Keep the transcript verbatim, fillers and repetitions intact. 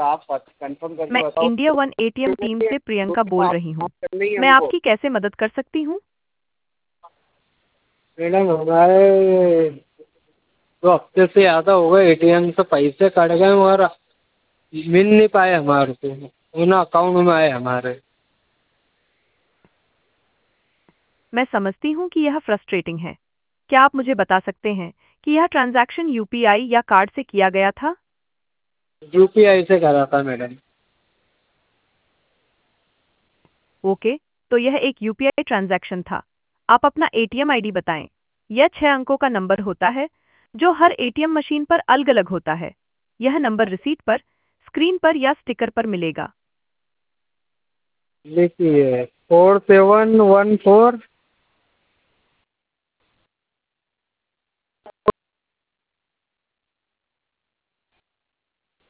आप कंफर्म करके मैं बताओ। इंडिया वन एटीएम टीम से प्रियंका बोल रही हूँ। बात करनी है मैं हमको। आपकी कैसे मदद कर सकती हूँ? मैडम हमारे दो हफ्ते से ज़्यादा हो गए, एटीएम से पैसे कट गए और मिल नहीं पाए हमारे को, उन अकाउंट में आए हमारे। मैं समझती हूँ कि यह फ्रस्ट्रेटिंग है। क्या आप मुझे बता सकते हैं कि यह ट्रांजैक्शन यूपीआई या कार्ड से किया गया था? यूपीआई से करा था मैडम। ओके, तो यह एक यूपीआई ट्रांजैक्शन था। आप अपना एटीएम आईडी बताएं। यह छह अंकों का नंबर होता है जो हर एटीएम मशीन पर अलग-अलग होता है। यह नंबर रिसीट पर, स्क्रीन पर या स्टिकर पर मिलेगा। लिखिए फोर सेवन वन फोर